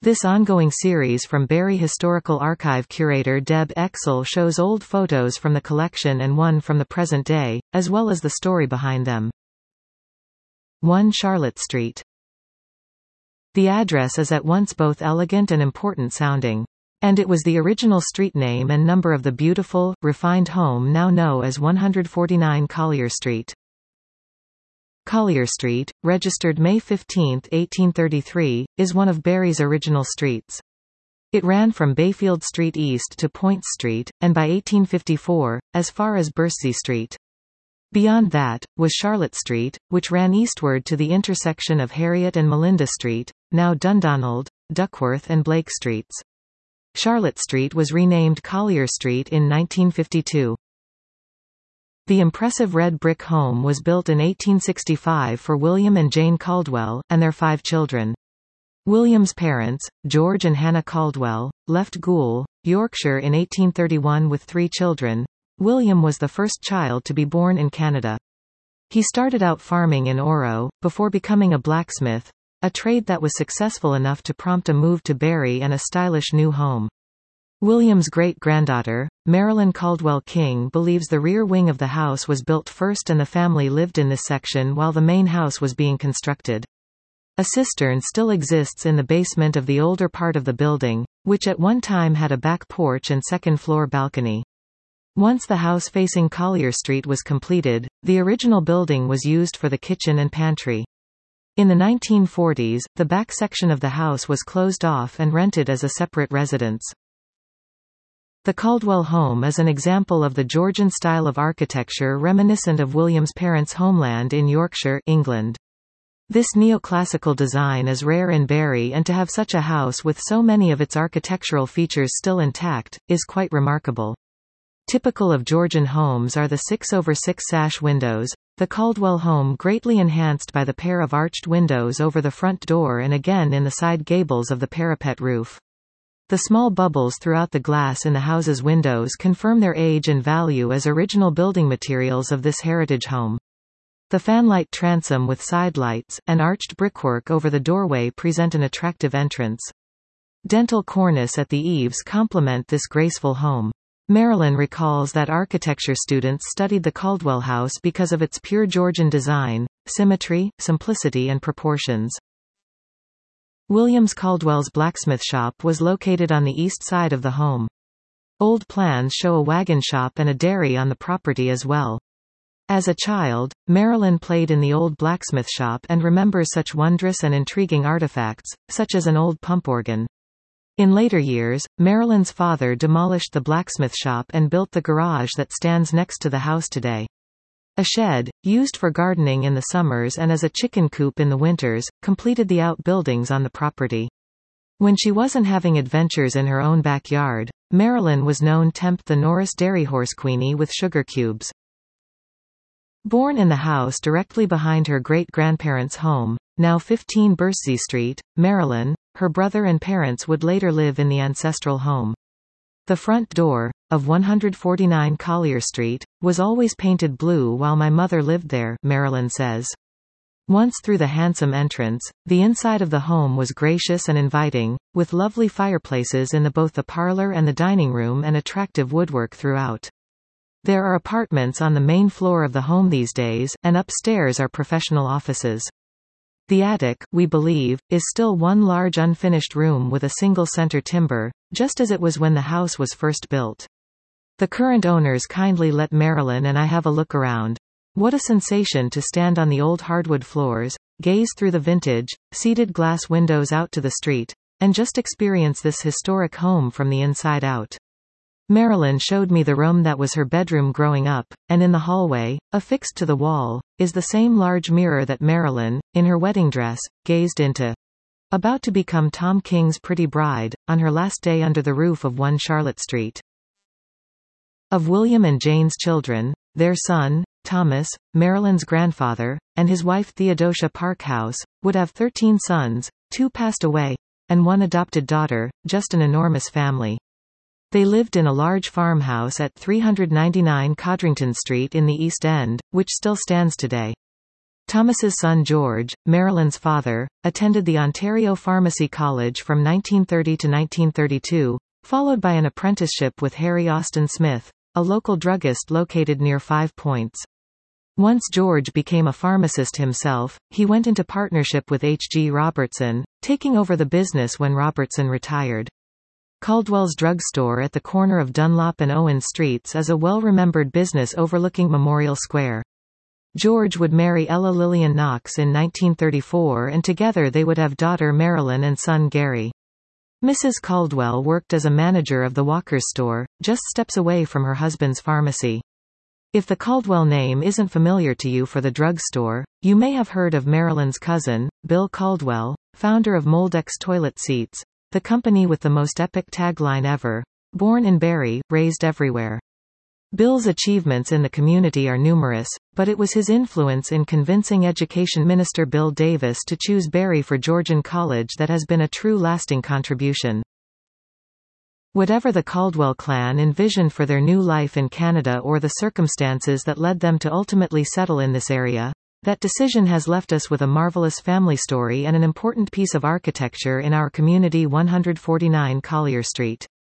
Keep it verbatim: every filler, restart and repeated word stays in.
This ongoing series from Barrie Historical Archive curator Deb Exel shows old photos from the collection and one from the present day, as well as the story behind them. one Charlotte Street. The address is at once both elegant and important sounding. And it was the original street name and number of the beautiful, refined home now known as one forty-nine Collier Street. Collier Street, registered May fifteenth eighteen thirty-three, is one of Barrie's original streets. It ran from Bayfield Street east to Point Street, and by eighteen fifty-four, as far as Bercy Street. Beyond that, was Charlotte Street, which ran eastward to the intersection of Harriet and Melinda Street, now Dundonald, Duckworth and Blake Streets. Charlotte Street was renamed Collier Street in nineteen fifty-two. The impressive red brick home was built in eighteen sixty-five for William and Jane Caldwell, and their five children. William's parents, George and Hannah Caldwell, left Goole, Yorkshire in eighteen thirty-one with three children. William was the first child to be born in Canada. He started out farming in Oro, before becoming a blacksmith, a trade that was successful enough to prompt a move to Barrie and a stylish new home. William's great-granddaughter, Marilyn Caldwell King, believes the rear wing of the house was built first and the family lived in this section while the main house was being constructed. A cistern still exists in the basement of the older part of the building, which at one time had a back porch and second-floor balcony. Once the house facing Collier Street was completed, the original building was used for the kitchen and pantry. In the nineteen forties, the back section of the house was closed off and rented as a separate residence. The Caldwell home is an example of the Georgian style of architecture reminiscent of William's parents' homeland in Yorkshire, England. This neoclassical design is rare in Barrie, and to have such a house with so many of its architectural features still intact, is quite remarkable. Typical of Georgian homes are the six over six sash windows, the Caldwell home greatly enhanced by the pair of arched windows over the front door and again in the side gables of the parapet roof. The small bubbles throughout the glass in the house's windows confirm their age and value as original building materials of this heritage home. The fanlight transom with side lights, and arched brickwork over the doorway present an attractive entrance. Dentil cornice at the eaves complement this graceful home. Marilyn recalls that architecture students studied the Caldwell house because of its pure Georgian design, symmetry, simplicity and proportions. Williams Caldwell's blacksmith shop was located on the east side of the home. Old plans show a wagon shop and a dairy on the property as well. As a child, Marilyn played in the old blacksmith shop and remembers such wondrous and intriguing artifacts, such as an old pump organ. In later years, Marilyn's father demolished the blacksmith shop and built the garage that stands next to the house today. A shed, used for gardening in the summers and as a chicken coop in the winters, completed the outbuildings on the property. When she wasn't having adventures in her own backyard, Marilyn was known to tempt the Norris Dairy Horse Queenie with sugar cubes. Born in the house directly behind her great-grandparents' home, now fifteen Bercy Street, Marilyn, her brother and parents would later live in the ancestral home. The front door, of one forty-nine Collier Street, was always painted blue while my mother lived there, Marilyn says. Once through the handsome entrance, the inside of the home was gracious and inviting, with lovely fireplaces in the both the parlor and the dining room and attractive woodwork throughout. There are apartments on the main floor of the home these days, and upstairs are professional offices. The attic, we believe, is still one large unfinished room with a single center timber, just as it was when the house was first built. The current owners kindly let Marilyn and I have a look around. What a sensation to stand on the old hardwood floors, gaze through the vintage, seated glass windows out to the street, and just experience this historic home from the inside out. Marilyn showed me the room that was her bedroom growing up, and in the hallway, affixed to the wall, is the same large mirror that Marilyn, in her wedding dress, gazed into. About to become Tom King's pretty bride, on her last day under the roof of one Charlotte Street. Of William and Jane's children, their son, Thomas, Marilyn's grandfather, and his wife Theodosia Parkhouse, would have thirteen sons, two passed away, and one adopted daughter, just an enormous family. They lived in a large farmhouse at three ninety-nine Codrington Street in the East End, which still stands today. Thomas's son George, Marilyn's father, attended the Ontario Pharmacy College from nineteen thirty to nineteen thirty-two, followed by an apprenticeship with Harry Austin Smith, a local druggist located near Five Points. Once George became a pharmacist himself, he went into partnership with H G Robertson, taking over the business when Robertson retired. Caldwell's Drugstore at the corner of Dunlop and Owen Streets is a well-remembered business overlooking Memorial Square. George would marry Ella Lillian Knox in nineteen thirty-four, and together they would have daughter Marilyn and son Gary. Missus Caldwell worked as a manager of the Walker's store, just steps away from her husband's pharmacy. If the Caldwell name isn't familiar to you for the drugstore, you may have heard of Marilyn's cousin, Bill Caldwell, founder of Moldex Toilet Seats, the company with the most epic tagline ever, "Born in Barrie, raised everywhere." Bill's achievements in the community are numerous, but it was his influence in convincing Education Minister Bill Davis to choose Barrie for Georgian College that has been a true lasting contribution. Whatever the Caldwell clan envisioned for their new life in Canada or the circumstances that led them to ultimately settle in this area, that decision has left us with a marvelous family story and an important piece of architecture in our community. One forty-nine Collier Street.